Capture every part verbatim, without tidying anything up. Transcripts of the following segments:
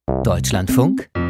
Deutschlandfunk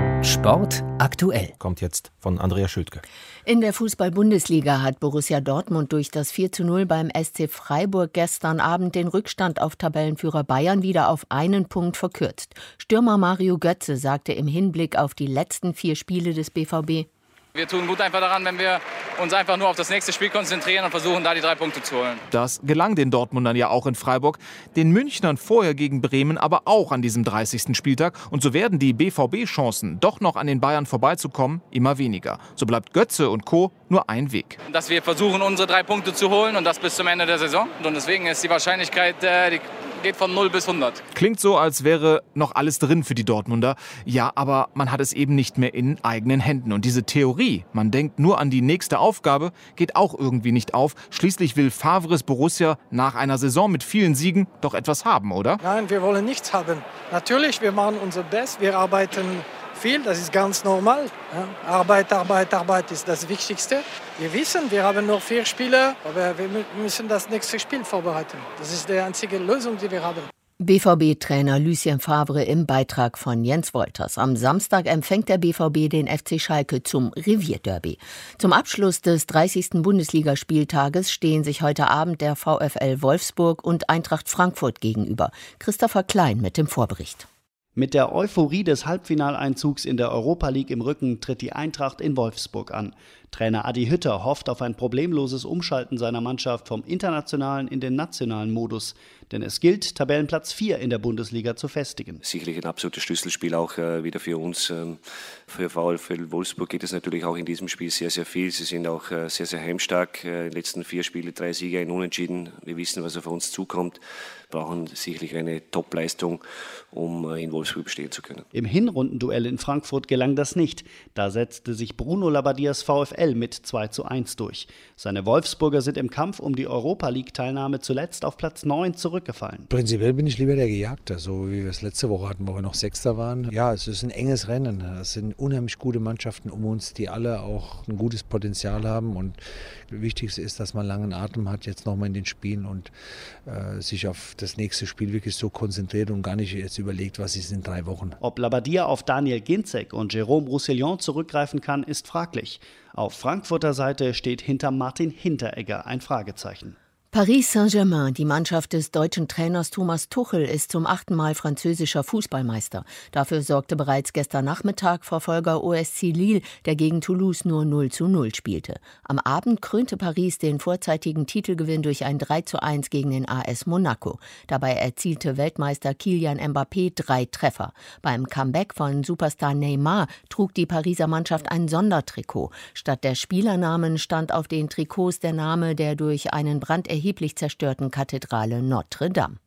Sport aktuell. Kommt jetzt von Andrea Schüttke. In der Fußball-Bundesliga hat Borussia Dortmund durch das vier zu null beim S C Freiburg gestern Abend den Rückstand auf Tabellenführer Bayern wieder auf einen Punkt verkürzt. Stürmer Mario Götze sagte im Hinblick auf die letzten vier Spiele des B V B: Wir tun gut einfach daran, wenn wir uns einfach nur auf das nächste Spiel konzentrieren und versuchen, da die drei Punkte zu holen. Das gelang den Dortmundern ja auch in Freiburg, den Münchnern vorher gegen Bremen, aber auch an diesem dreißigsten Spieltag. Und so werden die B V B-Chancen, doch noch an den Bayern vorbeizukommen, immer weniger. So bleibt Götze und Co. nur ein Weg. Dass wir versuchen, unsere drei Punkte zu holen und das bis zum Ende der Saison. Und deswegen ist die Wahrscheinlichkeit, äh, die geht von null bis hundert. Klingt so, als wäre noch alles drin für die Dortmunder. Ja, aber man hat es eben nicht mehr in eigenen Händen. Und diese Theorie, man denkt nur an die nächste Aufgabe, geht auch irgendwie nicht auf. Schließlich will Favres Borussia nach einer Saison mit vielen Siegen doch etwas haben, oder? Nein, wir wollen nichts haben. Natürlich, wir machen unser Bestes, wir arbeiten viel, das ist ganz normal. Ja. Arbeit, Arbeit, Arbeit ist das Wichtigste. Wir wissen, wir haben noch vier Spiele, aber wir müssen das nächste Spiel vorbereiten. Das ist die einzige Lösung, die wir haben. B V B-Trainer Lucien Favre im Beitrag von Jens Wolters. Am Samstag empfängt der B V B den F C Schalke zum Revierderby. Zum Abschluss des dreißigsten Bundesligaspieltages stehen sich heute Abend der VfL Wolfsburg und Eintracht Frankfurt gegenüber. Christopher Klein mit dem Vorbericht. Mit der Euphorie des Halbfinaleinzugs in der Europa League im Rücken tritt die Eintracht in Wolfsburg an. Trainer Adi Hütter hofft auf ein problemloses Umschalten seiner Mannschaft vom internationalen in den nationalen Modus. Denn es gilt, Tabellenplatz vier in der Bundesliga zu festigen. Sicherlich ein absolutes Schlüsselspiel auch äh, wieder für uns. Ähm, für VfL Wolfsburg geht es natürlich auch in diesem Spiel sehr, sehr viel. Sie sind auch äh, sehr, sehr heimstark. Äh, die letzten vier Spiele, drei Siege, ein Unentschieden. Wir wissen, was auf uns zukommt. Brauchen sicherlich eine Top-Leistung, um äh, in Wolfsburg bestehen zu können. Im Hinrundenduell in Frankfurt gelang das nicht. Da setzte sich Bruno Labbadias VfL mit zwei zu eins durch. Seine Wolfsburger sind im Kampf um die Europa-League-Teilnahme zuletzt auf Platz neun zurückgefallen. Prinzipiell bin ich lieber der Gejagte, so wie wir es letzte Woche hatten, wo wir noch Sechster waren. Ja, es ist ein enges Rennen. Es sind unheimlich gute Mannschaften um uns, die alle auch ein gutes Potenzial haben. Und das Wichtigste ist, dass man langen Atem hat, jetzt nochmal in den Spielen und äh, sich auf das nächste Spiel wirklich so konzentriert und gar nicht jetzt überlegt, was ist in drei Wochen. Ob Labbadia auf Daniel Ginczek und Jérôme Roussillon zurückgreifen kann, ist fraglich. Auf Frankfurter Seite steht hinter Martin Hinteregger ein Fragezeichen. Paris Saint-Germain, die Mannschaft des deutschen Trainers Thomas Tuchel, ist zum achten Mal französischer Fußballmeister. Dafür sorgte bereits gestern Nachmittag Verfolger O S C Lille, der gegen Toulouse nur null zu null spielte. Am Abend krönte Paris den vorzeitigen Titelgewinn durch ein drei zu eins gegen den A S Monaco. Dabei erzielte Weltmeister Kylian Mbappé drei Treffer. Beim Comeback von Superstar Neymar trug die Pariser Mannschaft ein Sondertrikot. Statt der Spielernamen stand auf den Trikots der Name der durch einen Brand erheblich zerstörten Kathedrale Notre Dame.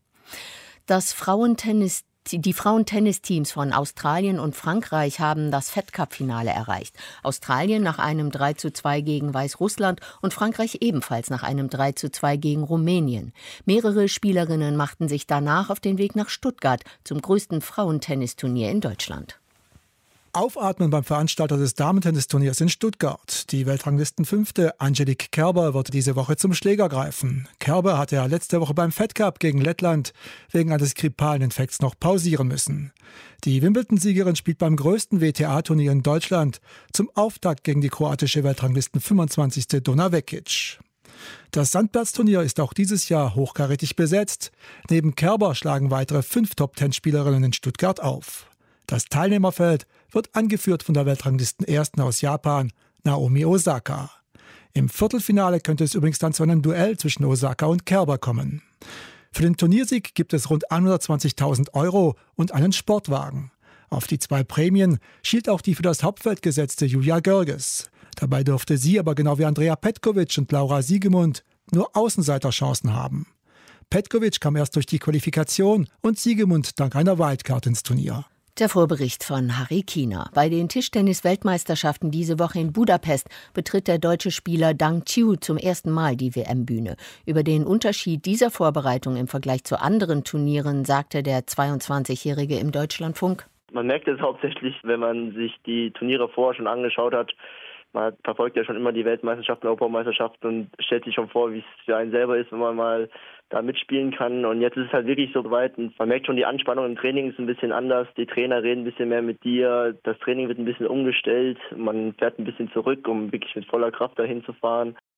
Das Frauentennis Die Frauentennisteams von Australien und Frankreich haben das Fed Cup-Finale erreicht. Australien nach einem drei zu zwei gegen Weißrussland und Frankreich ebenfalls nach einem drei zu zwei gegen Rumänien. Mehrere Spielerinnen machten sich danach auf den Weg nach Stuttgart zum größten Frauentennisturnier in Deutschland. Aufatmen beim Veranstalter des Damentennisturniers in Stuttgart. Die Weltranglistenfünfte Angelique Kerber wird diese Woche zum Schläger greifen. Kerber hatte ja letzte Woche beim Fed Cup gegen Lettland wegen eines grippalen Infekts noch pausieren müssen. Die Wimbledon-Siegerin spielt beim größten W T A-Turnier in Deutschland zum Auftakt gegen die kroatische Weltranglisten fünfundzwanzigste Dona Vekic. Das Sandplatzturnier ist auch dieses Jahr hochkarätig besetzt. Neben Kerber schlagen weitere fünf Top-Ten-Spielerinnen in Stuttgart auf. Das Teilnehmerfeld wird angeführt von der Weltranglisten-Ersten aus Japan, Naomi Osaka. Im Viertelfinale könnte es übrigens dann zu einem Duell zwischen Osaka und Kerber kommen. Für den Turniersieg gibt es rund hundertzwanzigtausend Euro und einen Sportwagen. Auf die zwei Prämien schielt auch die für das Hauptfeld gesetzte Julia Görges. Dabei dürfte sie aber genau wie Andrea Petkovic und Laura Siegemund nur Außenseiterchancen haben. Petkovic kam erst durch die Qualifikation und Siegemund dank einer Wildcard ins Turnier. Der Vorbericht von Harry Kiener. Bei den Tischtennis-Weltmeisterschaften diese Woche in Budapest betritt der deutsche Spieler Dang Chiu zum ersten Mal die W M-Bühne. Über den Unterschied dieser Vorbereitung im Vergleich zu anderen Turnieren sagte der zweiundzwanzigjährige im Deutschlandfunk: Man merkt es hauptsächlich, wenn man sich die Turniere vorher schon angeschaut hat, Man verfolgt ja schon immer die Weltmeisterschaften, Europameisterschaften und stellt sich schon vor, wie es für einen selber ist, wenn man mal da mitspielen kann. Und jetzt ist es halt wirklich so weit. Und man merkt schon, die Anspannung im Training ist ein bisschen anders. Die Trainer reden ein bisschen mehr mit dir. Das Training wird ein bisschen umgestellt. Man fährt ein bisschen zurück, um wirklich mit voller Kraft dahin zu fahren.